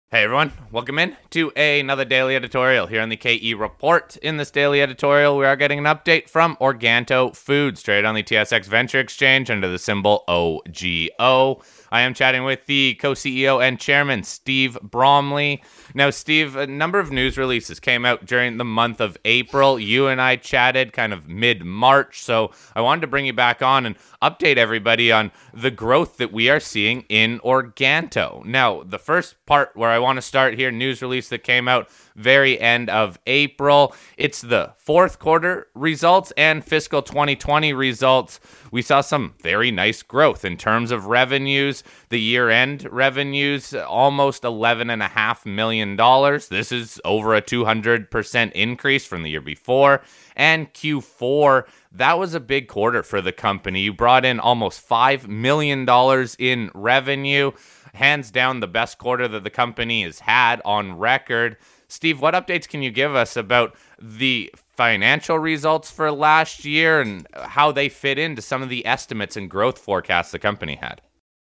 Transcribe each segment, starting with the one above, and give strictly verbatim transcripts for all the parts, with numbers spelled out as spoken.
Hey everyone, welcome in to another daily editorial here on the K E Report. In this daily editorial, we are getting an update from Organto Foods, traded on the T S X Venture Exchange under the symbol O G O. I am chatting with the co-C E O and chairman, Steve Bromley. Now, Steve, a number of news releases came out during the month of April. You and I chatted kind of mid-March, so I wanted to bring you back on and update everybody on the growth that we are seeing in Organto. Now, the first part where I want to start here, news release that came out very end of April. It's the fourth quarter results and fiscal twenty twenty results. We saw some very nice growth in terms of revenues. The year-end revenues, almost eleven point five million dollars. This is over a two hundred percent increase from the year before. And Q four, that was a big quarter for the company. You brought in almost five million dollars in revenue. Hands down the best quarter that the company has had on record. Steve, what updates can you give us about the financial results for last year and how they fit into some of the estimates and growth forecasts the company had?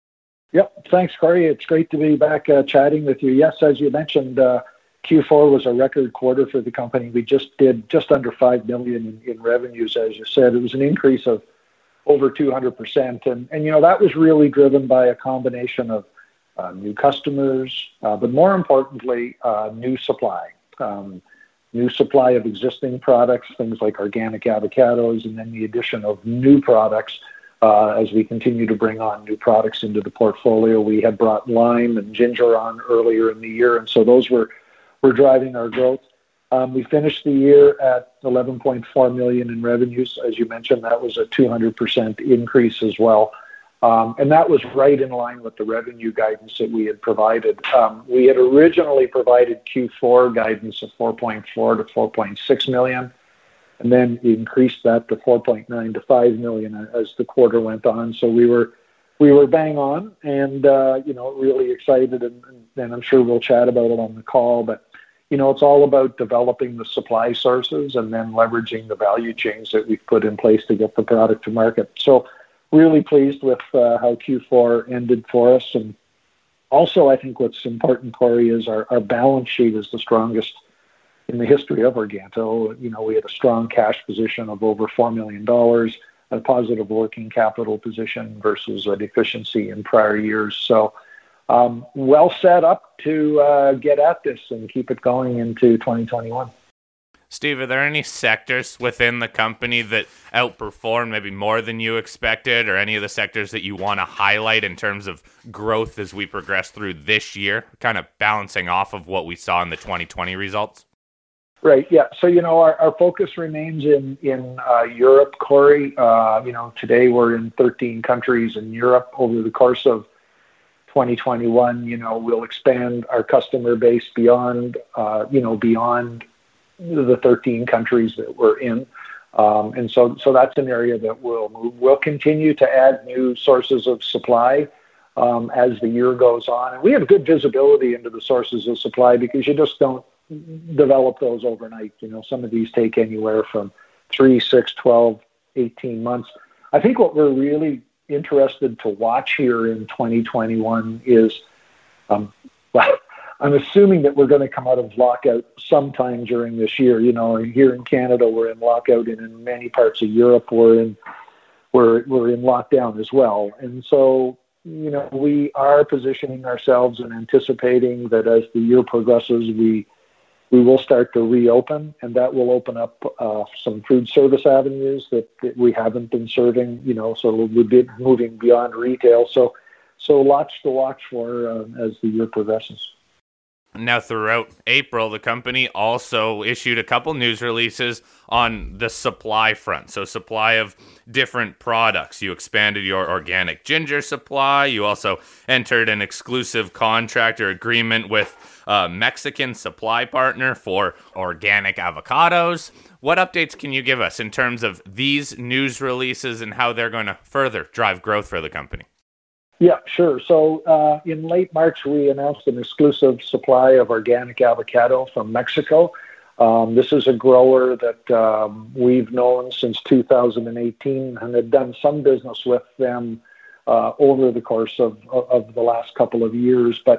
Yep. Thanks, Corey. It's great to be back uh, chatting with you. Yes, as you mentioned, uh, Q four was a record quarter for the company. We just did just under five million dollars in, in revenues, as you said. It was an increase of over two hundred percent. And, and you know, that was really driven by a combination of Uh, new customers, uh, but more importantly, uh, new supply. Um, new supply of existing products, things like organic avocados, and then the addition of new products uh, as we continue to bring on new products into the portfolio. We had brought lime and ginger on earlier in the year, and so those were, were driving our growth. Um, we finished the year at eleven point four million dollars in revenues. As you mentioned, that was a two hundred percent increase as well. Um, and that was right in line with the revenue guidance that we had provided. Um, we had originally provided Q four guidance of four point four to four point six million, and then we increased that to four point nine to five million as the quarter went on. So we were we were bang on, and uh, you know, really excited, and, and I'm sure we'll chat about it on the call. But you know, it's all about developing the supply sources and then leveraging the value chains that we've put in place to get the product to market. So really pleased with uh, how Q four ended for us. And also, I think what's important, Corey, is our, our balance sheet is the strongest in the history of Organto. You know, we had a strong cash position of over four million dollars, a positive working capital position versus a deficiency in prior years. So um, well set up to uh, get at this and keep it going into twenty twenty-one. Steve, are there any sectors within the company that outperformed maybe more than you expected, or any of the sectors that you want to highlight in terms of growth as we progress through this year, kind of balancing off of what we saw in the twenty twenty results? Right, yeah. So, you know, our, our focus remains in, in uh, Europe, Corey. Uh, you know, today we're in thirteen countries in Europe. Over the course of twenty twenty-one, you know, we'll expand our customer base beyond, uh, you know, beyond the thirteen countries that we're in. Um, and so, so that's an area that we'll move. We'll continue to add new sources of supply um, as the year goes on. And we have good visibility into the sources of supply because you just don't develop those overnight. You know, some of these take anywhere from three, six, twelve, eighteen months. I think what we're really interested to watch here in twenty twenty-one is, um, well, I'm assuming that we're going to come out of lockout sometime during this year. You know, here in Canada, we're in lockout, and in many parts of Europe, we're in we're we're in lockdown as well. And so, you know, we are positioning ourselves and anticipating that as the year progresses, we we will start to reopen, and that will open up uh, some food service avenues that, that we haven't been serving. You know, so we'll be moving beyond retail. So, so lots to watch for uh, as the year progresses. Now, throughout April, the company also issued a couple news releases on the supply front. So supply of different products. You expanded your organic ginger supply. You also entered an exclusive contract or agreement with a Mexican supply partner for organic avocados. What updates can you give us in terms of these news releases and how they're going to further drive growth for the company? Yeah, sure. So uh, in late March, we announced an exclusive supply of organic avocado from Mexico. Um, this is a grower that um, we've known since two thousand eighteen and had done some business with them uh, over the course of, of the last couple of years. But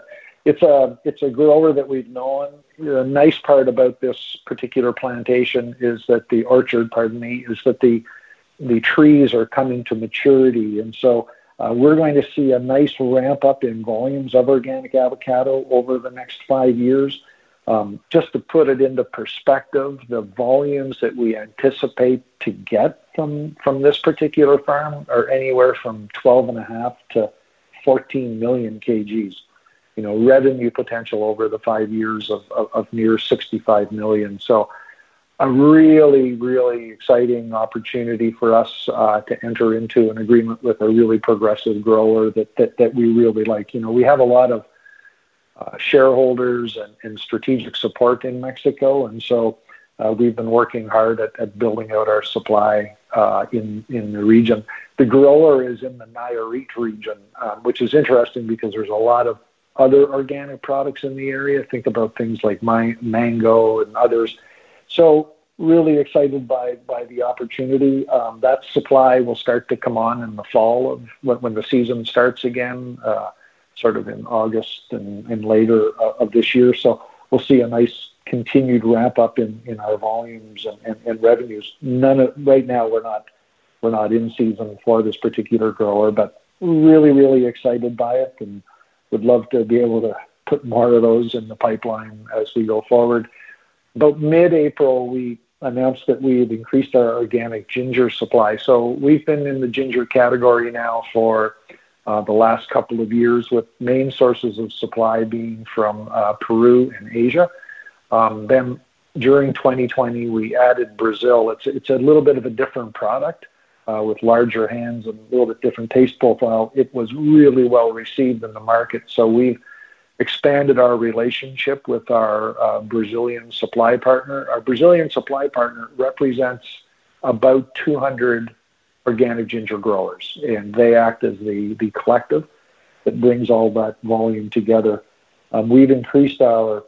it's a it's a grower that we've known. The nice part about this particular plantation is that the orchard, pardon me, is that the the trees are coming to maturity, and so uh, we're going to see a nice ramp up in volumes of organic avocado over the next five years. Um, just to put it into perspective, the volumes that we anticipate to get from from this particular farm are anywhere from twelve and a half to fourteen million kgs. You know, revenue potential over the five years of, of, of near sixty-five million. So a really, really exciting opportunity for us uh, to enter into an agreement with a really progressive grower that, that, that we really like. You know, we have a lot of uh, shareholders and, and strategic support in Mexico. And so uh, we've been working hard at, at building out our supply uh, in, in the region. The grower is in the Nayarit region, um, which is interesting because there's a lot of other organic products in the area. Think about things like my, mango and others. So really excited by, by the opportunity. Um, that supply will start to come on in the fall of when, when the season starts again, uh, sort of in August and, and later uh, of this year. So we'll see a nice continued ramp up in, in our volumes and, and, and revenues. None of, right now we're not we're not in season for this particular grower, but really, really excited by it, and would love to be able to put more of those in the pipeline as we go forward. About mid-April, we announced that we had increased our organic ginger supply. So we've been in the ginger category now for uh, the last couple of years, with main sources of supply being from uh, Peru and Asia. Um, then during twenty twenty, we added Brazil. It's, it's a little bit of a different product. Uh, with larger hands and a little bit different taste profile. It was really well received in the market. So we've expanded our relationship with our uh, Brazilian supply partner. Our Brazilian supply partner represents about two hundred organic ginger growers, and they act as the, the collective that brings all that volume together. Um, we've increased our,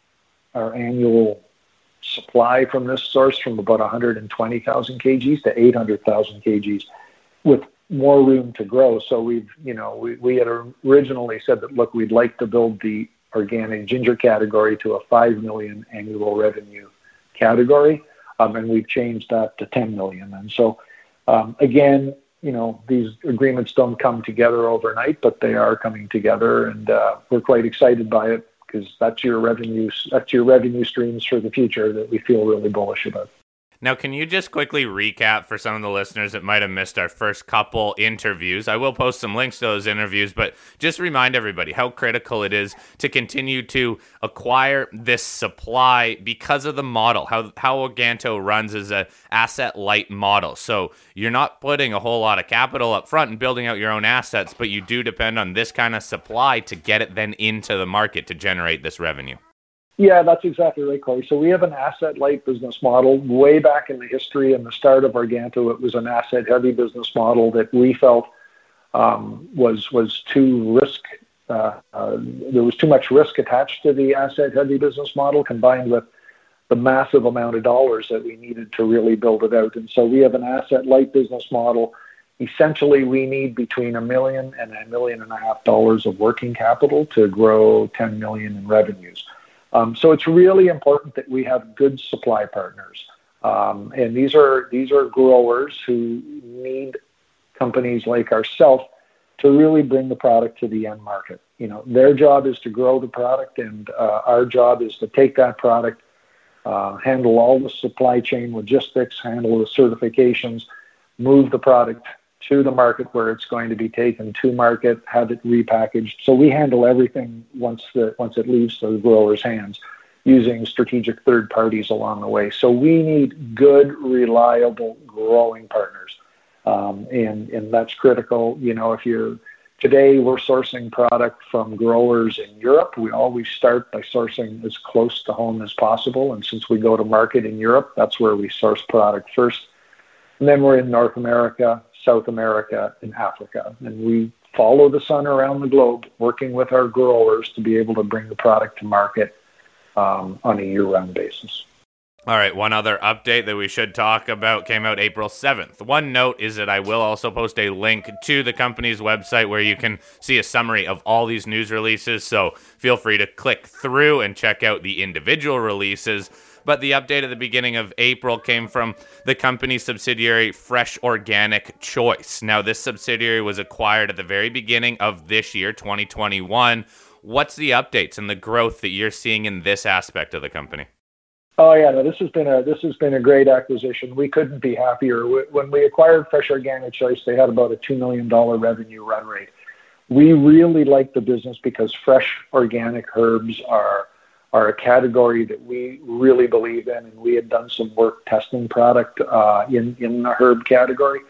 our annual supply from this source from about one hundred twenty thousand kgs to eight hundred thousand kgs, with more room to grow. So we've, you know, we, we had originally said that, look, we'd like to build the organic ginger category to a five million annual revenue category, um, and we've changed that to ten million. And so, um, again, you know, these agreements don't come together overnight, but they are coming together, and uh, we're quite excited by it, because that's your revenues, that's your revenue streams for the future that we feel really bullish about. Now, can you just quickly recap for some of the listeners that might have missed our first couple interviews? I will post some links to those interviews, but just remind everybody how critical it is to continue to acquire this supply because of the model, how how Organto runs as a asset-light model. So you're not putting a whole lot of capital up front and building out your own assets, but you do depend on this kind of supply to get it then into the market to generate this revenue. Yeah, that's exactly right, Corey. So we have an asset-light business model. Way back in the history and the start of Organto, it was an asset-heavy business model that we felt um, was was too risk. Uh, uh, there was too much risk attached to the asset-heavy business model, combined with the massive amount of dollars that we needed to really build it out. And so we have an asset-light business model. Essentially, we need between a million and a million and a half dollars of working capital to grow ten million in revenues. Um, so it's really important that we have good supply partners, um, and these are these are growers who need companies like ourselves to really bring the product to the end market. You know, their job is to grow the product, and uh, our job is to take that product, uh, handle all the supply chain logistics, handle the certifications, move the product to the market where it's going to be taken to market, have it repackaged. So we handle everything once the once it leaves the grower's hands, using strategic third parties along the way. So we need good, reliable growing partners, um, and and that's critical. You know, if you're today we're sourcing product from growers in Europe. We always start by sourcing as close to home as possible, and since we go to market in Europe, that's where we source product first. And then we're in North America, South America, and Africa. And we follow the sun around the globe, working with our growers to be able to bring the product to market um, on a year-round basis. All right, one other update that we should talk about came out April seventh. One note is that I will also post a link to the company's website where you can see a summary of all these news releases, so feel free to click through and check out the individual releases. But the update at the beginning of April came from the company's subsidiary Fresh Organic Choice. Now, this subsidiary was acquired at the very beginning of this year, twenty twenty-one. What's the updates and the growth that you're seeing in this aspect of the company? Oh yeah, no, this has been a this has been a great acquisition. We couldn't be happier. When we acquired Fresh Organic Choice, they had about a two million dollar revenue run rate. We really like the business because fresh organic herbs are are a category that we really believe in, and we had done some work testing product uh, in in the herb category.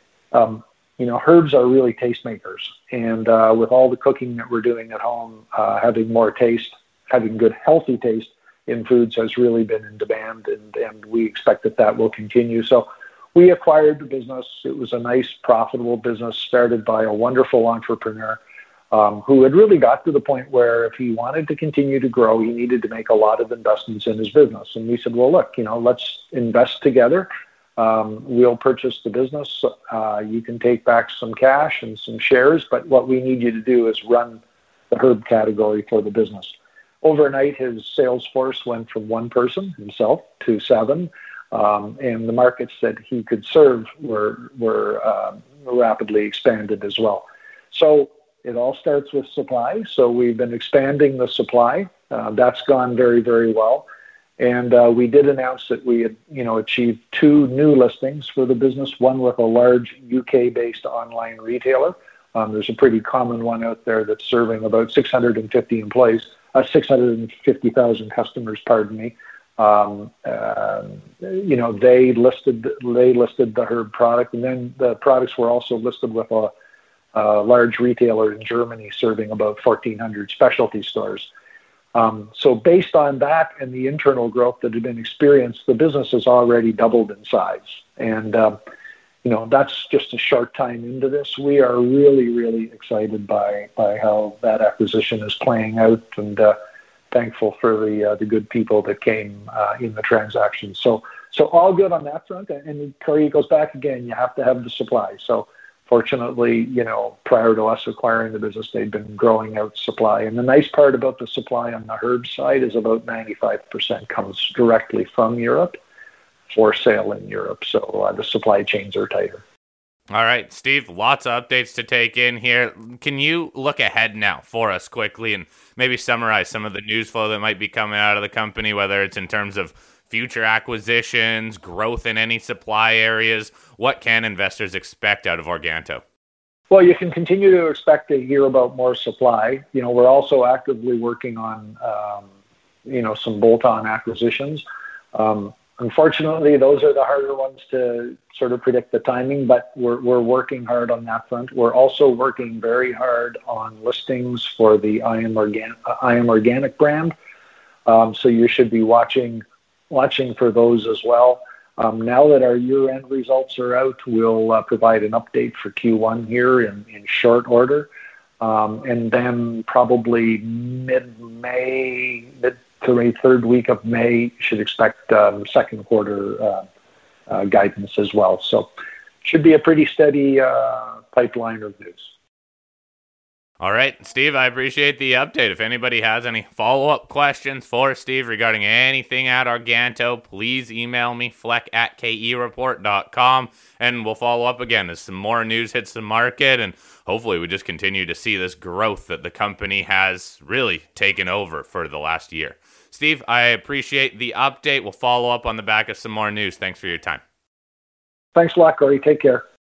Um, you know, herbs are really tastemakers, and uh, with all the cooking that we're doing at home, uh, having more taste, having good healthy taste in foods has really been in demand, and, and we expect that that will continue. So we acquired the business. It was a nice, profitable business started by a wonderful entrepreneur um, who had really got to the point where if he wanted to continue to grow, he needed to make a lot of investments in his business. And we said, well, look, you know, let's invest together. Um, we'll purchase the business. Uh, you can take back some cash and some shares, but what we need you to do is run the herb category for the business. Overnight, his sales force went from one person, himself, to seven, um, and the markets that he could serve were were uh, rapidly expanded as well. So it all starts with supply. So we've been expanding the supply. Uh, that's gone very, very well. And uh, we did announce that we had, you know, achieved two new listings for the business. One with a large U K-based online retailer. Um, there's a pretty common one out there that's serving about six hundred fifty employees. Uh, six hundred fifty thousand customers, pardon me. Um, uh, you know, they listed they listed the herb product, and then the products were also listed with a, a large retailer in Germany serving about fourteen hundred specialty stores. Um, so based on that and the internal growth that had been experienced, the business has already doubled in size. And uh, you know, that's just a short time into this. We are really, really excited by by how that acquisition is playing out, and uh, thankful for the uh, the good people that came uh, in the transaction. So, so all good on that front. And Corey, goes back again. You have to have the supply. So, fortunately, you know, prior to us acquiring the business, they'd been growing out supply. And the nice part about the supply on the herb side is about ninety-five percent comes directly from Europe, for sale in Europe. So uh, the supply chains are tighter. All right, Steve, lots of updates to take in here. Can you look ahead now for us quickly and maybe summarize some of the news flow that might be coming out of the company, whether it's in terms of future acquisitions, growth in any supply areas? What can investors expect out of Organto? Well, you can continue to expect to hear about more supply. You know, we're also actively working on, um, you know, some bolt-on acquisitions. Um, Unfortunately, those are the harder ones to sort of predict the timing, but we're we're working hard on that front. We're also working very hard on listings for the I Am Organic, I Am Organic brand. Um, so you should be watching watching for those as well. Um, now that our year-end results are out, we'll uh, provide an update for Q one here in, in short order. Um, and then probably mid-May, mid to a third week of May, you should expect um, second quarter uh, uh, guidance as well. So should be a pretty steady uh, pipeline of news. All right, Steve, I appreciate the update. If anybody has any follow-up questions for Steve regarding anything at Organto, please email me, fleck at k e report dot com, and we'll follow up again as some more news hits the market, and hopefully we just continue to see this growth that the company has really taken over for the last year. Steve, I appreciate the update. We'll follow up on the back of some more news. Thanks for your time. Thanks a lot, Corey. Take care.